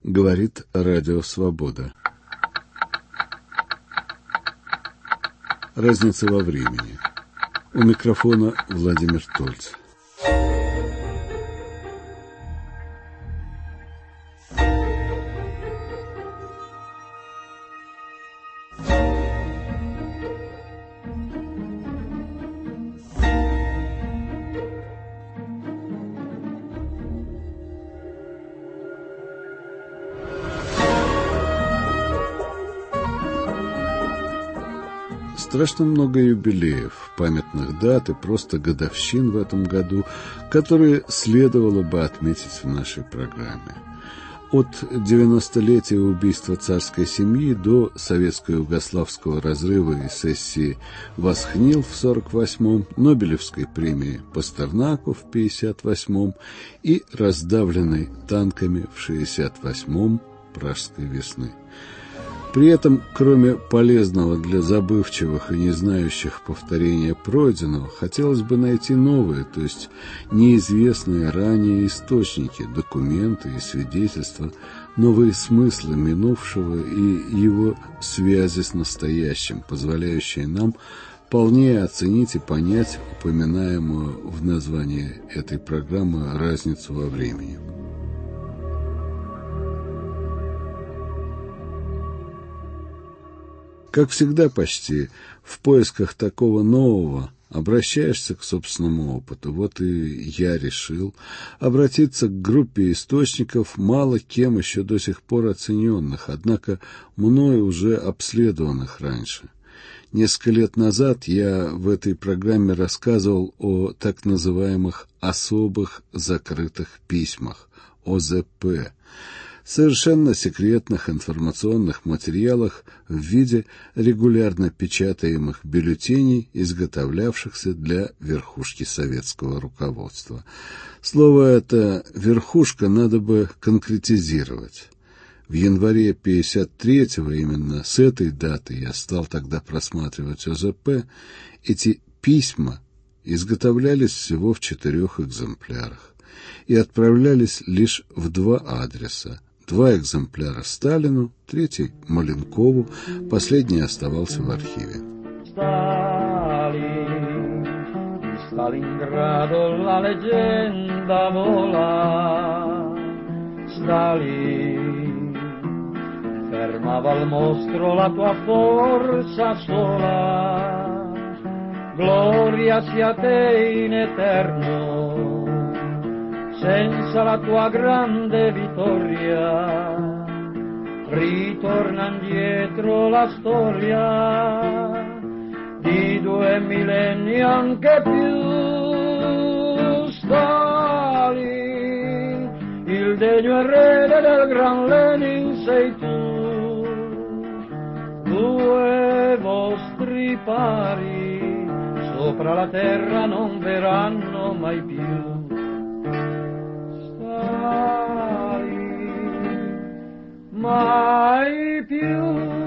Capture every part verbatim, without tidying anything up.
Говорит Радио Свобода. Разница во времени. У микрофона Владимир Тольц. Страшно много юбилеев, памятных дат и просто годовщин в этом году, которые следовало бы отметить в нашей программе. От девяностолетия убийства царской семьи до советско-югославского разрыва и сессии Восхнил в сорок восьмом, Нобелевской премии Пастернаку в пятьдесят восьмом и раздавленной танками в шестьдесят восьмом Пражской весны. При этом, кроме полезного для забывчивых и не знающих повторения пройденного, хотелось бы найти новые, то есть неизвестные ранее источники, документы и свидетельства, новые смыслы минувшего и его связи с настоящим, позволяющие нам полнее оценить и понять упоминаемую в названии этой программы разницу во времени. Как всегда почти, в поисках такого нового обращаешься к собственному опыту. Вот и я решил обратиться к группе источников, мало кем еще до сих пор оцененных, однако мною уже обследованных раньше. Несколько лет назад я в этой программе рассказывал о так называемых особых закрытых письмах, о зэ пэ, совершенно секретных информационных материалах в виде регулярно печатаемых бюллетеней, изготовлявшихся для верхушки советского руководства. Слово это «верхушка» надо бы конкретизировать. В январе пятьдесят третьего, именно с этой даты я стал тогда просматривать о зэ пэ, эти письма изготовлялись всего в четырех экземплярах и отправлялись лишь в два адреса. Два экземпляра Сталину, третий Маленкову, последний оставался в архиве. Stalin, di Stalingrado la leggenda vola. Stalin, fermava al mostro la tua forza sola. Gloria sia te in eterno. Senza la tua grande vittoria ritorna indietro la storia di due millenni anche più. Stalin, il degno erede del gran Lenin sei tu, due vostri pari sopra la terra non verranno mai più. Mai più.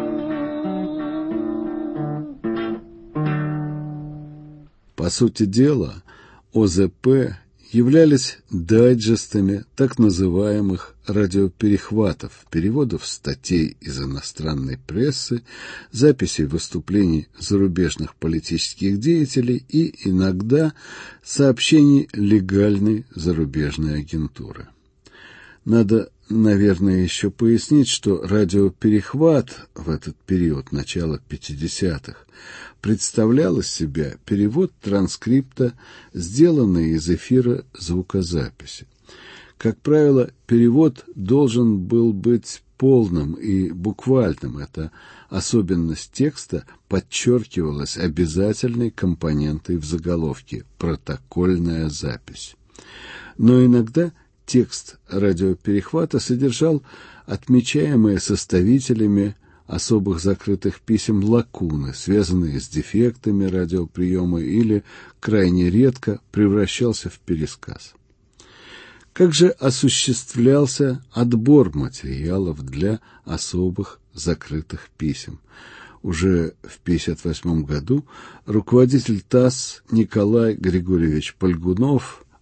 По сути дела, о зэ пэ являлись дайджестами так называемых радиоперехватов, переводов статей из иностранной прессы, записей выступлений зарубежных политических деятелей и иногда сообщений легальной зарубежной агентуры. Надо, наверное, еще пояснить, что радиоперехват в этот период, начала пятидесятых, представлял из себя перевод транскрипта, сделанный из эфира звукозаписи. Как правило, перевод должен был быть полным и буквальным. Эта особенность текста подчеркивалась обязательной компонентой в заголовке «протокольная запись». Но иногда текст радиоперехвата содержал отмечаемые составителями особых закрытых писем лакуны, связанные с дефектами радиоприема, или крайне редко превращался в пересказ. Как же осуществлялся отбор материалов для особых закрытых писем? Уже в пятьдесят восьмом году руководитель ТАСС Николай Григорьевич Польгунов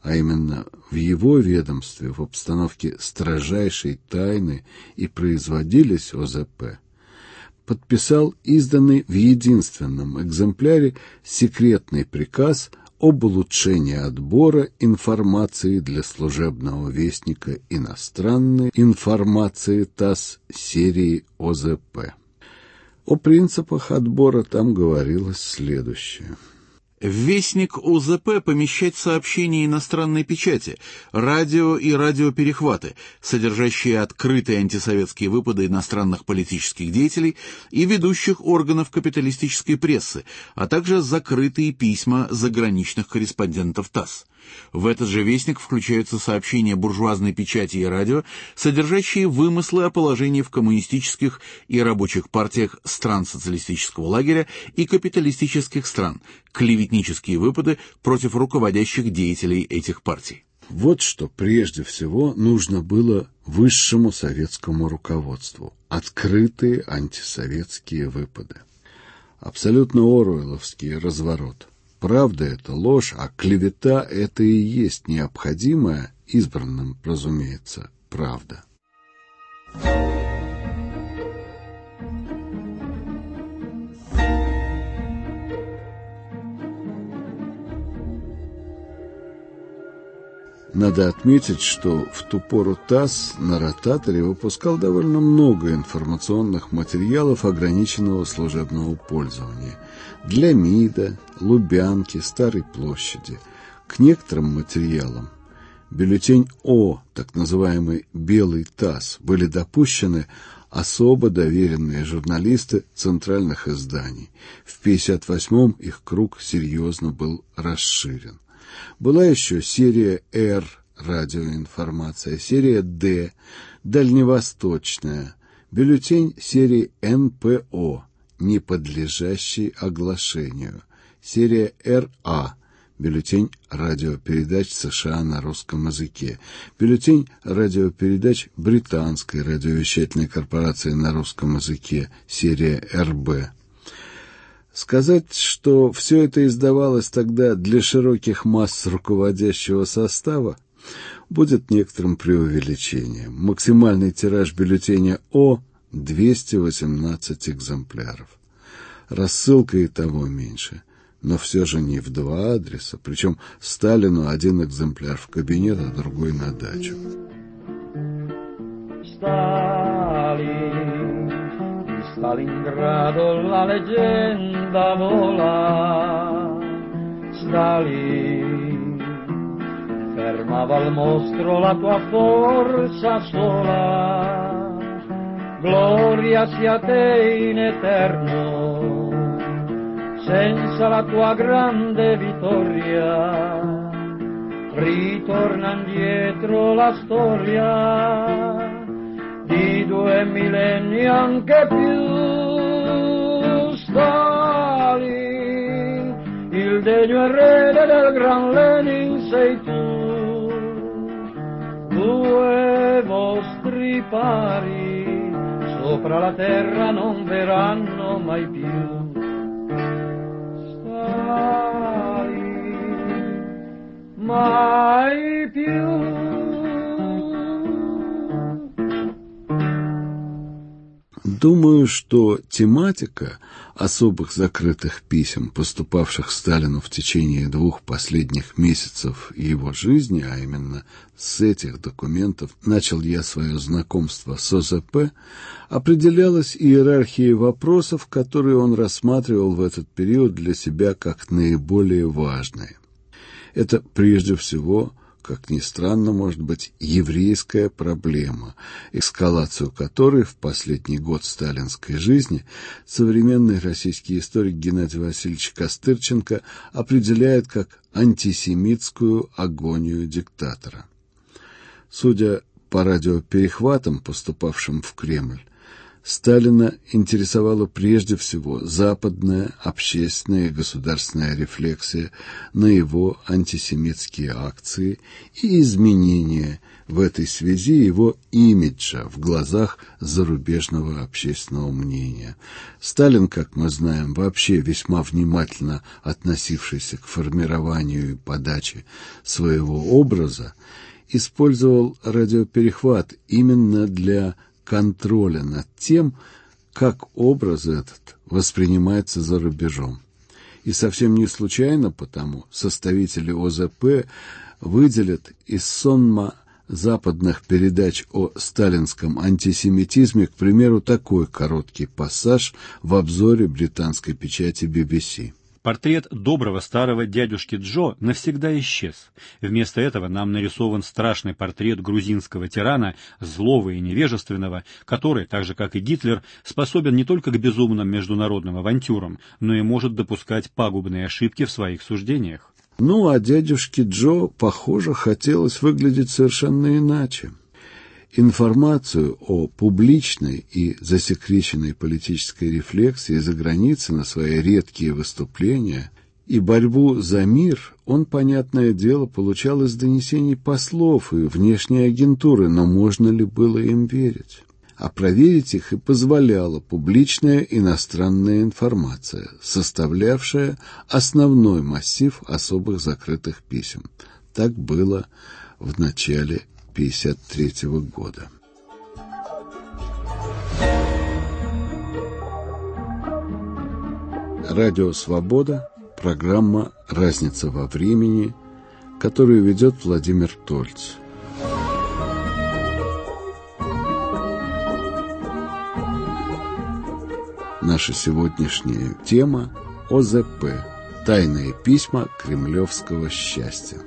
а именно в его ведомстве в обстановке строжайшей тайны и производились О Зэ Пэ, подписал изданный в единственном экземпляре секретный приказ об улучшении отбора информации для служебного вестника иностранной информации ТАСС серии О Зэ Пэ. О принципах отбора там говорилось следующее. В вестник О Зэ Пэ помещать сообщения иностранной печати, радио и радиоперехваты, содержащие открытые антисоветские выпады иностранных политических деятелей и ведущих органов капиталистической прессы, а также закрытые письма заграничных корреспондентов ТАСС. В этот же вестник включаются сообщения буржуазной печати и радио, содержащие вымыслы о положении в коммунистических и рабочих партиях стран социалистического лагеря и капиталистических стран, клеветнические выпады против руководящих деятелей этих партий. Вот что прежде всего нужно было высшему советскому руководству – открытые антисоветские выпады. Абсолютно оруэлловский разворот. Правда — это ложь, а клевета — это и есть необходимая, избранным, разумеется, правда. Надо отметить, что в ту пору ТАСС на ротаторе выпускал довольно много информационных материалов ограниченного служебного пользования для МИДа, Лубянки, Старой площади. К некоторым материалам бюллетень О, так называемый «Белый ТАСС», были допущены особо доверенные журналисты центральных изданий. В пятьдесят восьмом их круг серьезно был расширен. Была еще серия «Р» радиоинформация, серия «Д» дальневосточная, бюллетень серии «Эн Пэ О», не подлежащий оглашению, серия «Эр А», бюллетень радиопередач США на русском языке, бюллетень радиопередач британской радиовещательной корпорации на русском языке, серия «Эр Бэ». Сказать, что все это издавалось тогда для широких масс руководящего состава, будет некоторым преувеличением. Максимальный тираж бюллетеня О – двести восемнадцать экземпляров. Рассылка и того меньше, но все же не в два адреса, причем Сталину один экземпляр в кабинет, а другой на дачу. Stalingrado la leggenda vola, Stalin fermava al mostro la tua forza sola, gloria sia te in eterno, senza la tua grande vittoria, ritorna indietro la storia di due millenni anche più. Stalin, il degno erede del gran Lenin sei tu, due vostri pari sopra la terra non verranno mai più. Stalin, mai più. Думаю, что тематика особых закрытых писем, поступавших Сталину в течение двух последних месяцев его жизни, а именно с этих документов начал я свое знакомство с О Зэ Пэ, определялась иерархией вопросов, которые он рассматривал в этот период для себя как наиболее важные. Это прежде всего, как ни странно, может быть, еврейская проблема, эскалацию которой в последний год сталинской жизни современный российский историк Геннадий Васильевич Костырченко определяет как антисемитскую агонию диктатора. Судя по радиоперехватам, поступавшим в Кремль, Сталина интересовала прежде всего западная общественная и государственная рефлексия на его антисемитские акции и изменения в этой связи его имиджа в глазах зарубежного общественного мнения. Сталин, как мы знаем, вообще весьма внимательно относившийся к формированию и подаче своего образа, использовал радиоперехват именно для контроля над тем, как образ этот воспринимается за рубежом. И совсем не случайно потому составители О Зэ Пэ выделят из сонма западных передач о сталинском антисемитизме, к примеру, такой короткий пассаж в обзоре британской печати Би Би Си. Портрет доброго старого дядюшки Джо навсегда исчез. Вместо этого нам нарисован страшный портрет грузинского тирана, злого и невежественного, который, так же как и Гитлер, способен не только к безумным международным авантюрам, но и может допускать пагубные ошибки в своих суждениях. Ну, а дядюшке Джо, похоже, хотелось выглядеть совершенно иначе. Информацию о публичной и засекреченной политической рефлексии за границей на свои редкие выступления и борьбу за мир он, понятное дело, получал из донесений послов и внешней агентуры, но можно ли было им верить? А проверить их и позволяла публичная иностранная информация, составлявшая основной массив особых закрытых писем. Так было в начале тысяча девятьсот пятьдесят третьего года. Радио «Свобода», программа «Разница во времени», которую ведет Владимир Тольц. Наша сегодняшняя тема – О Зэ Пэ. Тайные письма кремлевского счастья.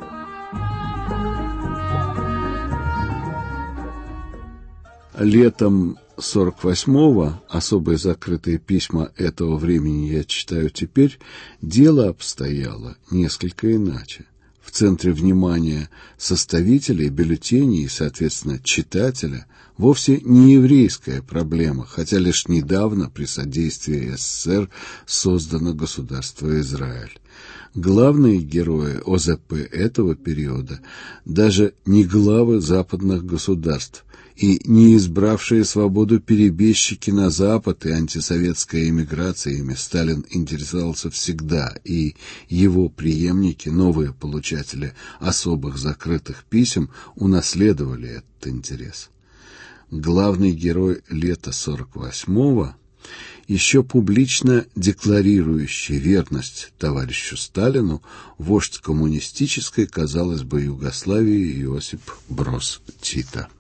Летом сорок восьмого, особые закрытые письма этого времени я читаю теперь, дело обстояло несколько иначе. В центре внимания составителей бюллетеней и, соответственно, читателя вовсе не еврейская проблема, хотя лишь недавно при содействии Эс Эс Эс Эр создано государство Израиль. Главные герои О Зэ Пэ этого периода даже не главы западных государств и не избравшие свободу перебежчики на Запад и антисоветская эмиграция, ими Сталин интересовался всегда, и его преемники, новые получатели особых закрытых писем, унаследовали этот интерес. Главный герой лета сорок восьмого, еще публично декларирующий верность товарищу Сталину, вождь коммунистической, казалось бы, Югославии Иосип Броз Тито.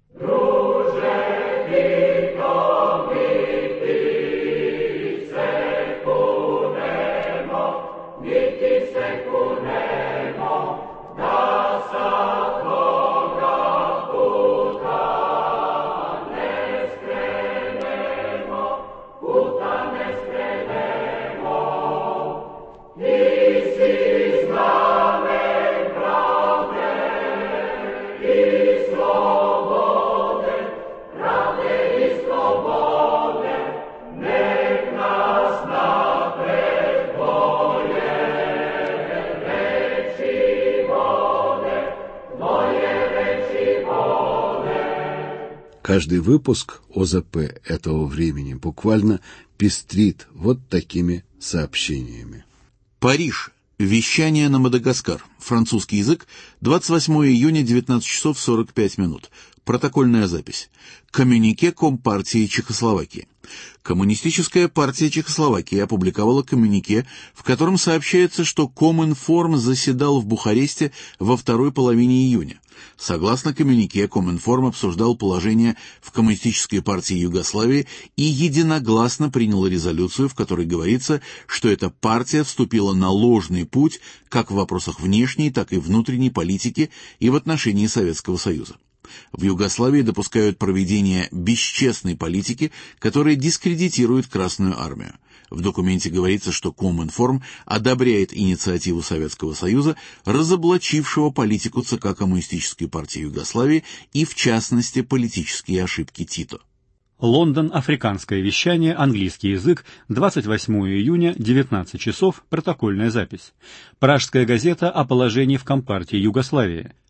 Каждый выпуск О Зэ Пэ этого времени буквально пестрит вот такими сообщениями. Париж. Вещание на Мадагаскар. Французский язык. двадцать восьмого июня, девятнадцать часов сорок пять минут. Протокольная запись. Коммюнике Компартии Чехословакии. Коммунистическая партия Чехословакии опубликовала коммюнике, в котором сообщается, что Коминформ заседал в Бухаресте во второй половине июня. Согласно коммюнике, Коминформ обсуждал положение в Коммунистической партии Югославии и единогласно принял резолюцию, в которой говорится, что эта партия вступила на ложный путь как в вопросах внешней, так и внутренней политики и в отношении Советского Союза. В Югославии допускают проведение бесчестной политики, которая дискредитирует Красную армию. В документе говорится, что Коминформ одобряет инициативу Советского Союза, разоблачившего политику ЦК Коммунистической партии Югославии и, в частности, политические ошибки Тито. Лондон. Африканское вещание. Английский язык. двадцать восьмого июня, девятнадцать часов. Протокольная запись. Пражская газета о положении в Компартии Югославии.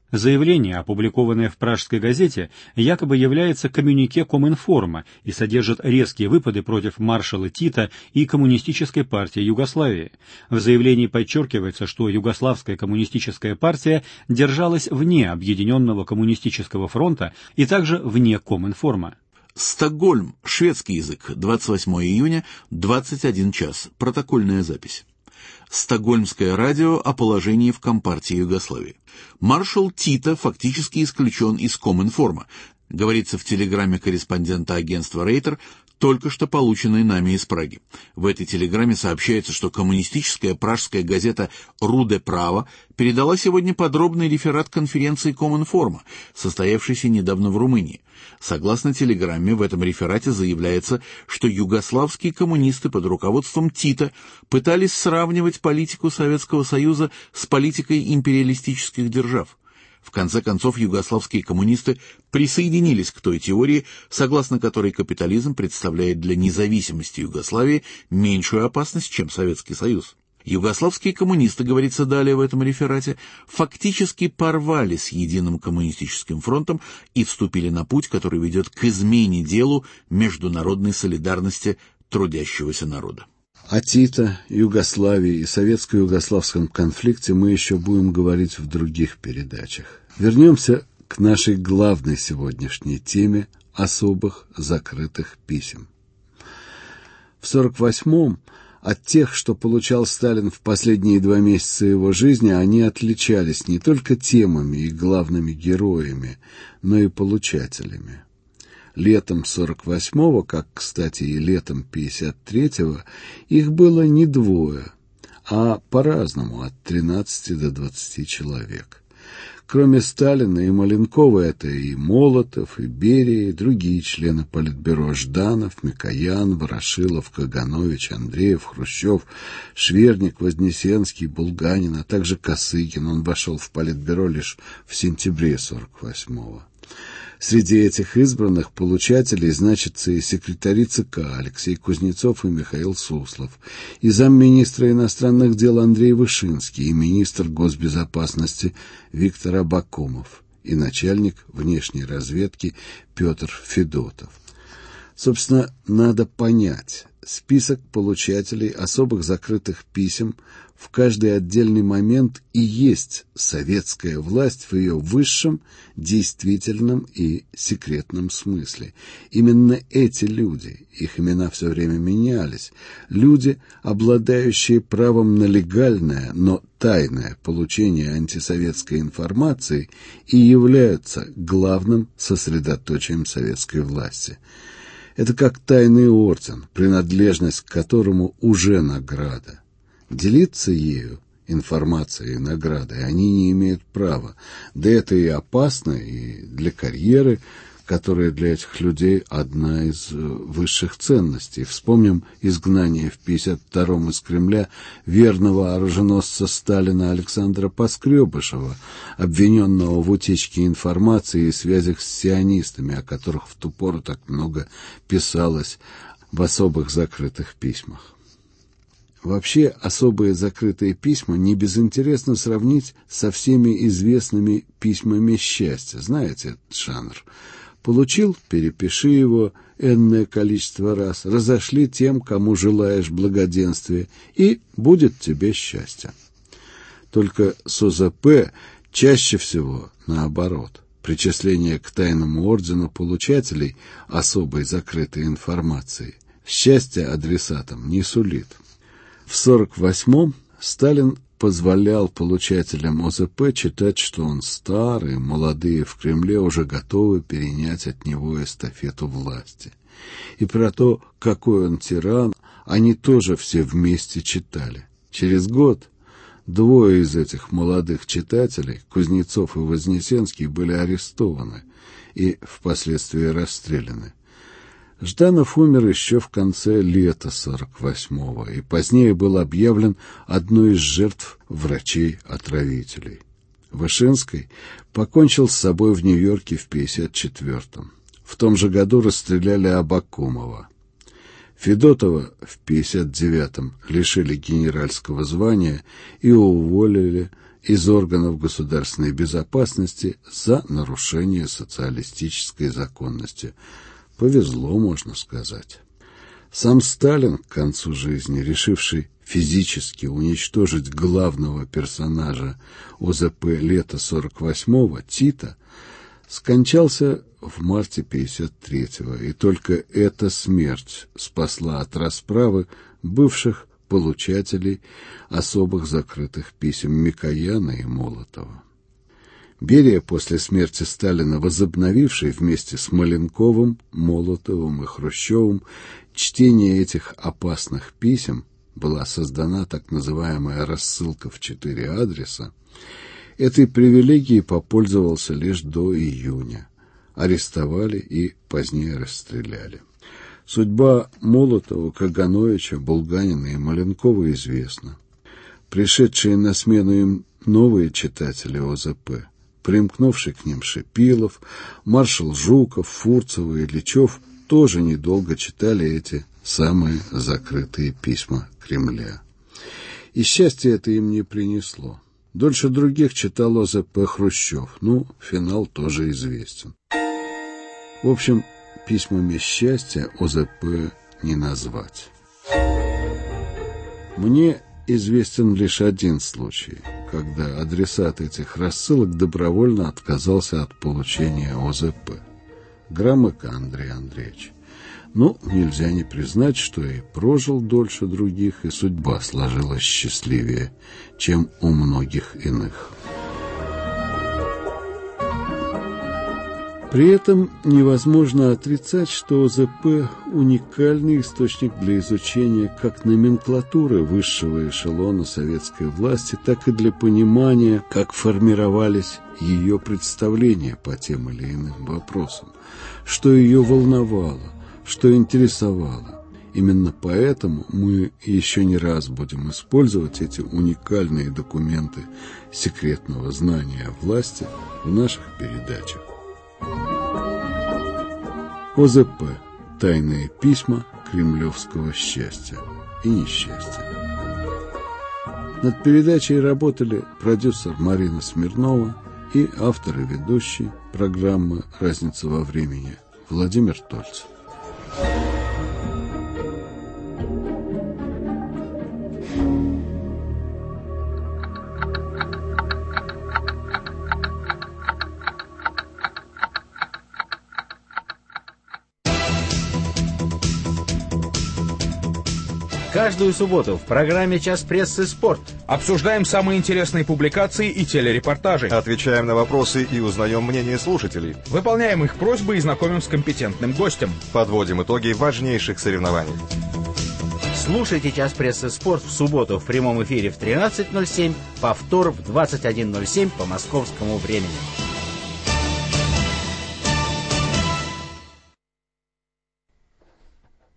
Заявление, опубликованное в Пражской газете, якобы является коммюнике Коминформа и содержит резкие выпады против маршала Тита и Коммунистической партии Югославии. В заявлении подчеркивается, что Югославская коммунистическая партия держалась вне Объединенного коммунистического фронта и также вне Коминформа. Стокгольм, шведский язык, двадцать восьмого июня, двадцать один час. Протокольная запись. Стокгольмское радио о положении в Компартии Югославии. Маршал Тита фактически исключен из Коминформа, говорится в телеграмме корреспондента агентства Рейтер, только что полученной нами из Праги. В этой телеграмме сообщается, что коммунистическая пражская газета «Руде Право» передала сегодня подробный реферат конференции Коминформа, состоявшейся недавно в Румынии. Согласно телеграмме, в этом реферате заявляется, что югославские коммунисты под руководством Тита пытались сравнивать политику Советского Союза с политикой империалистических держав. В конце концов, югославские коммунисты присоединились к той теории, согласно которой капитализм представляет для независимости Югославии меньшую опасность, чем Советский Союз. Югославские коммунисты, говорится далее в этом реферате, фактически порвали с единым коммунистическим фронтом и вступили на путь, который ведет к измене делу международной солидарности трудящегося народа. О Тито, Югославии и советско-югославском конфликте мы еще будем говорить в других передачах. Вернемся к нашей главной сегодняшней теме особых закрытых писем. В сорок восьмом от тех, что получал Сталин в последние два месяца его жизни, они отличались не только темами и главными героями, но и получателями. Летом сорок восьмого, как, кстати, и летом пятьдесят третьего, их было не двое, а по-разному, от тринадцати до двадцати человек. Кроме Сталина и Маленкова, это и Молотов, и Берия, и другие члены Политбюро: Жданов, Микоян, Ворошилов, Каганович, Андреев, Хрущев, Шверник, Вознесенский, Булганин, а также Косыгин. Он вошел в Политбюро лишь в сентябре сорок восьмого. Среди этих избранных получателей значатся и секретари ЦК Алексей Кузнецов и Михаил Суслов, и замминистра иностранных дел Андрей Вышинский, и министр госбезопасности Виктор Абакумов, и начальник внешней разведки Петр Федотов. Собственно, надо понять, список получателей особых закрытых писем в каждый отдельный момент и есть советская власть в ее высшем, действительном и секретном смысле. Именно эти люди, их имена все время менялись, люди, обладающие правом на легальное, но тайное получение антисоветской информации, и являются главным сосредоточием советской власти. Это как тайный орден, принадлежность к которому уже награда. Делиться ею, информацией и наградой, они не имеют права. Да это и опасно, и для карьеры, которая для этих людей одна из высших ценностей. Вспомним изгнание в пятьдесят втором из Кремля верного оруженосца Сталина Александра Поскребышева, обвиненного в утечке информации и связях с сионистами, о которых в ту пору так много писалось в особых закрытых письмах. Вообще, особые закрытые письма не безинтересно сравнить со всеми известными письмами счастья. Знаете этот жанр? Получил — перепиши его энное количество раз, разошли тем, кому желаешь благоденствия, и будет тебе счастье. Только с ОЗП чаще всего наоборот. Причисление к тайному ордену получателей особой закрытой информации счастья адресатам не сулит. В сорок восьмом Сталин позволял получателям ОЗП читать, что он старый, молодые в Кремле уже готовы перенять от него эстафету власти. И про то, какой он тиран, они тоже все вместе читали. Через год двое из этих молодых читателей, Кузнецов и Вознесенский, были арестованы и впоследствии расстреляны. Жданов умер еще в конце лета сорок восьмого и позднее был объявлен одной из жертв врачей-отравителей. Вышинский покончил с собой в Нью-Йорке в пятьдесят четвертом. В том же году расстреляли Абакумова. Федотова в пятьдесят девятом лишили генеральского звания и уволили из органов государственной безопасности за нарушение социалистической законности. Повезло, можно сказать. Сам Сталин к концу жизни, решивший физически уничтожить главного персонажа О Зэ Пэ лета сорок восьмого, Тита, скончался в марте пятьдесят третьего, и только эта смерть спасла от расправы бывших получателей особых закрытых писем Микояна и Молотова. Берия, после смерти Сталина, возобновивший вместе с Маленковым, Молотовым и Хрущевым чтение этих опасных писем, была создана так называемая рассылка в четыре адреса, этой привилегией попользовался лишь до июня. Арестовали и позднее расстреляли. Судьба Молотова, Кагановича, Булганина и Маленкова известна. Пришедшие на смену им новые читатели О Зэ Пэ, примкнувший к ним Шипилов, маршал Жуков, Фурцева и Ильичев, тоже недолго читали эти самые закрытые письма Кремля. И счастье это им не принесло. Дольше других читал О Зэ Пэ Хрущев, ну, финал тоже известен. В общем, письмами счастья О Зэ Пэ не назвать. Мне известен лишь один случай, когда адресат этих рассылок добровольно отказался от получения О Зэ Пэ. Громыко Андрей Андреевич. Ну, нельзя не признать, что и прожил дольше других, и судьба сложилась счастливее, чем у многих иных. При этом невозможно отрицать, что О Зэ Пэ – уникальный источник для изучения как номенклатуры высшего эшелона советской власти, так и для понимания, как формировались ее представления по тем или иным вопросам, что ее волновало, что интересовало. Именно поэтому мы еще не раз будем использовать эти уникальные документы секретного знания о власти в наших передачах. О Зэ Пэ. Тайные письма кремлевского счастья и несчастья. Над передачей работали продюсер Марина Смирнова и автор и ведущий программы «Разница во времени» Владимир Тольцев. Каждую субботу в программе «Час прессы. Спорт» обсуждаем самые интересные публикации и телерепортажи. Отвечаем на вопросы и узнаем мнение слушателей. Выполняем их просьбы и знакомим с компетентным гостем. Подводим итоги важнейших соревнований. Слушайте «Час прессы. Спорт» в субботу в прямом эфире в тринадцать ноль семь, повтор в двадцать один ноль семь по московскому времени.